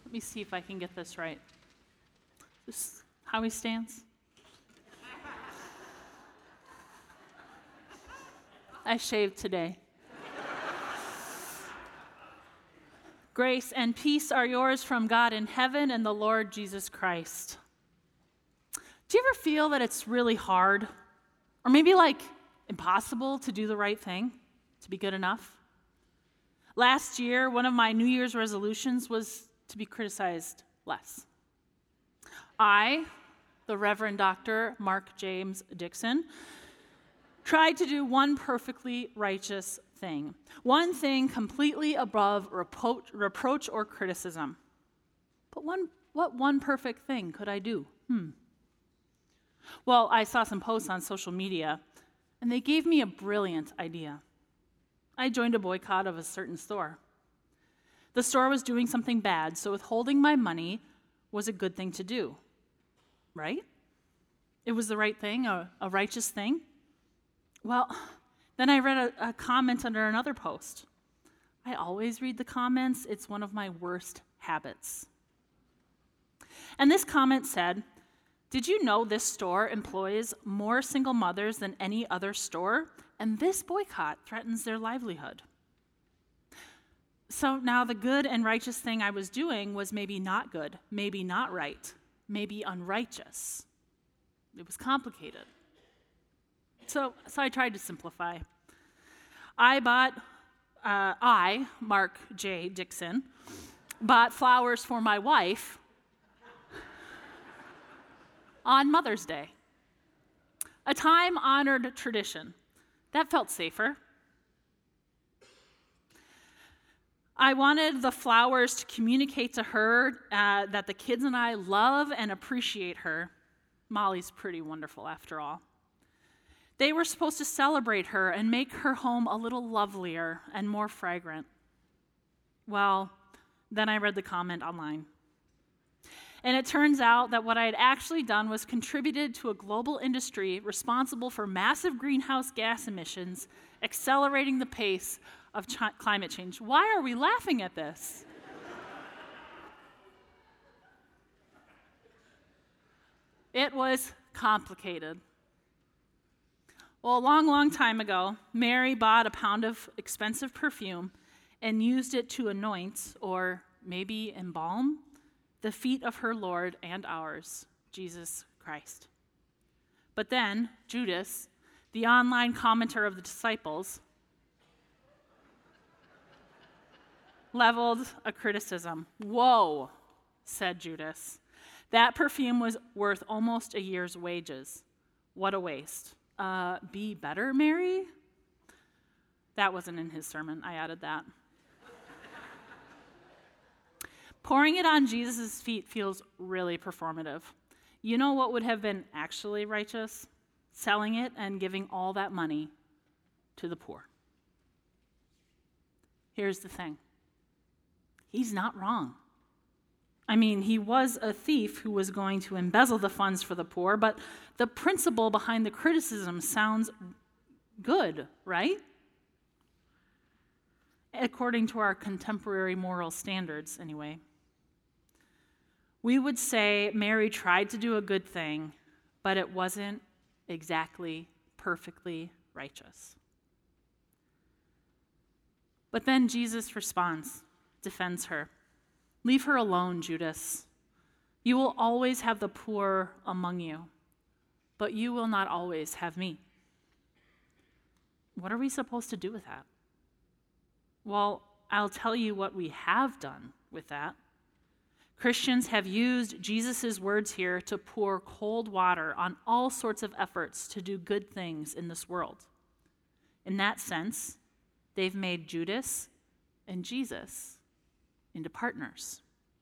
Let me see if I can get this right. This is how he stands. I shaved today. Grace and peace are yours from God in heaven and the Lord Jesus Christ. Do you ever feel that it's really hard, or maybe like impossible to do the right thing, to be good enough? Last year, one of my New Year's resolutions was to be criticized less. I, the Reverend Dr. Mark James Dixon, tried to do one perfectly righteous thing, one thing completely above reproach or criticism. But what one perfect thing could I do? Well, I saw some posts on social media, and they gave me a brilliant idea. I joined a boycott of a certain store. The store was doing something bad, so withholding my money was a good thing to do, right? It was the right thing, a righteous thing. Well, then I read a comment under another post. I always read the comments. It's one of my worst habits. And this comment said, "Did you know this store employs more single mothers than any other store? And this boycott threatens their livelihood." So now the good and righteous thing I was doing was maybe not good, maybe not right, maybe unrighteous. It was complicated. So I tried to simplify. Mark J. Dixon, bought flowers for my wife on Mother's Day. A time-honored tradition. That felt safer. I wanted the flowers to communicate to her that the kids and I love and appreciate her. Molly's pretty wonderful after all. They were supposed to celebrate her and make her home a little lovelier and more fragrant. Well, then I read the comment online. And it turns out that what I had actually done was contributed to a global industry responsible for massive greenhouse gas emissions, accelerating the pace of climate change. Why are we laughing at this? It was complicated. Well, a long time ago, Mary bought a pound of expensive perfume and used it to anoint, or maybe embalm, the feet of her Lord and ours, Jesus Christ. But then Judas, the online commenter of the disciples, leveled a criticism. "Whoa," said Judas. "That perfume was worth almost a year's wages. What a waste. Be better, Mary?" That wasn't in his sermon. I added that. Pouring it on Jesus' feet feels really performative. You know what would have been actually righteous? Selling it and giving all that money to the poor. Here's the thing. He's not wrong. I mean, he was a thief who was going to embezzle the funds for the poor, but the principle behind the criticism sounds good, right? According to our contemporary moral standards, anyway. We would say Mary tried to do a good thing, but it wasn't exactly perfectly righteous. But then Jesus responds, defends her. "Leave her alone, Judas. You will always have the poor among you, but you will not always have me." What are we supposed to do with that? Well, I'll tell you what we have done with that. Christians have used Jesus' words here to pour cold water on all sorts of efforts to do good things in this world. In that sense, they've made Judas and Jesus into partners.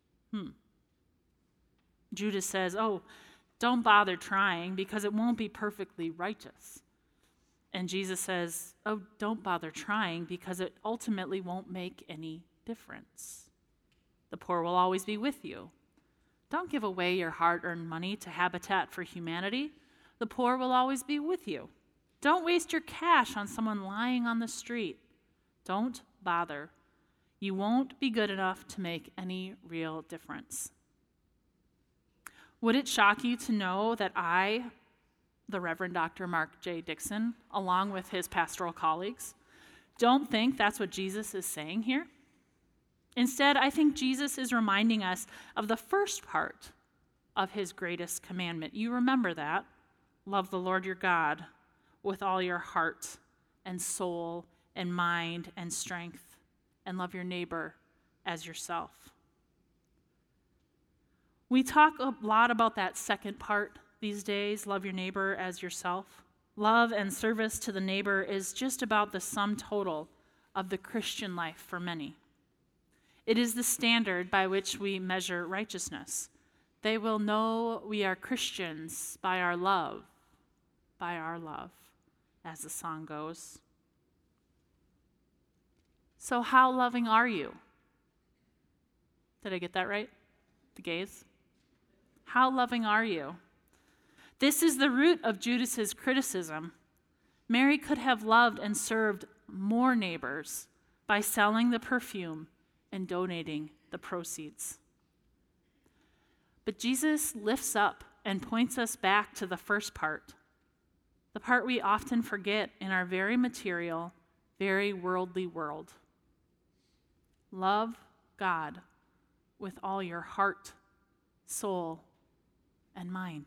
Judas says, "Oh, don't bother trying because it won't be perfectly righteous." And Jesus says, "Oh, don't bother trying because it ultimately won't make any difference. The poor will always be with you. Don't give away your hard-earned money to Habitat for Humanity. The poor will always be with you. Don't waste your cash on someone lying on the street. Don't bother. you won't be good enough to make any real difference. Would it shock you to know that I, the Reverend Dr. Mark J. Dixon, along with his pastoral colleagues, don't think that's what Jesus is saying here? Instead, I think Jesus is reminding us of the first part of his greatest commandment. You remember that. Love the Lord your God with all your heart and soul and mind and strength, and love your neighbor as yourself. We talk a lot about that second part these days, love your neighbor as yourself. Love and service to the neighbor is just about the sum total of the Christian life for many. It is the standard by which we measure righteousness. They will know we are Christians by our love, as the song goes. So how loving are you? Did I get that right? The gaze? How loving are you? This is the root of Judas's criticism. Mary could have loved and served more neighbors by selling the perfume and donating the proceeds. But Jesus lifts up and points us back to the first part, the part we often forget in our very material, very worldly world. Love God with all your heart, soul, and mind.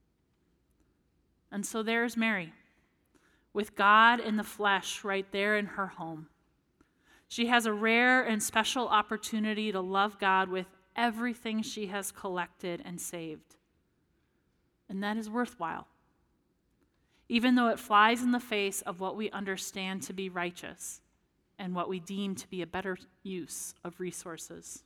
And so there's Mary, with God in the flesh right there in her home. She has a rare and special opportunity to love God with everything she has collected and saved. And that is worthwhile, even though it flies in the face of what we understand to be righteous and what we deem to be a better use of resources.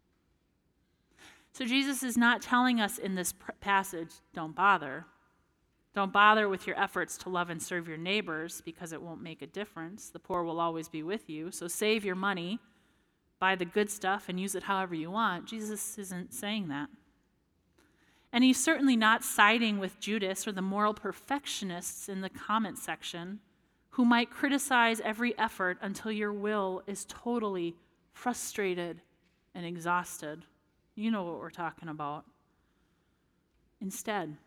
So Jesus is not telling us in this passage, don't bother. Don't bother with your efforts to love and serve your neighbors because it won't make a difference. The poor will always be with you. So save your money, buy the good stuff, and use it however you want. Jesus isn't saying that. And he's certainly not siding with Judas or the moral perfectionists in the comment section who might criticize every effort until your will is totally frustrated and exhausted. You know what we're talking about. Instead,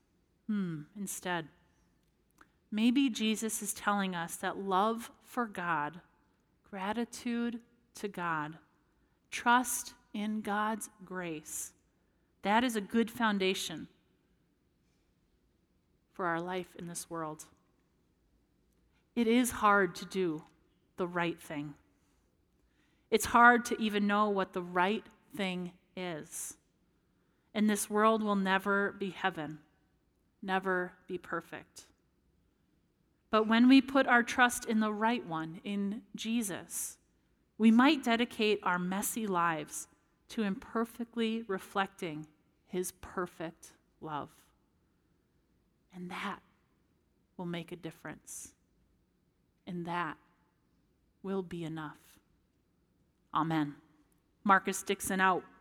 maybe Jesus is telling us that love for God, gratitude to God, trust in God's grace, that is a good foundation for our life in this world. It is hard to do the right thing. It's hard to even know what the right thing is. And this world will never be heaven, never be perfect. But when we put our trust in the right one, in Jesus, we might dedicate our messy lives to imperfectly reflecting his perfect love. And that will make a difference. And that will be enough. Amen. Marcus Dixon out.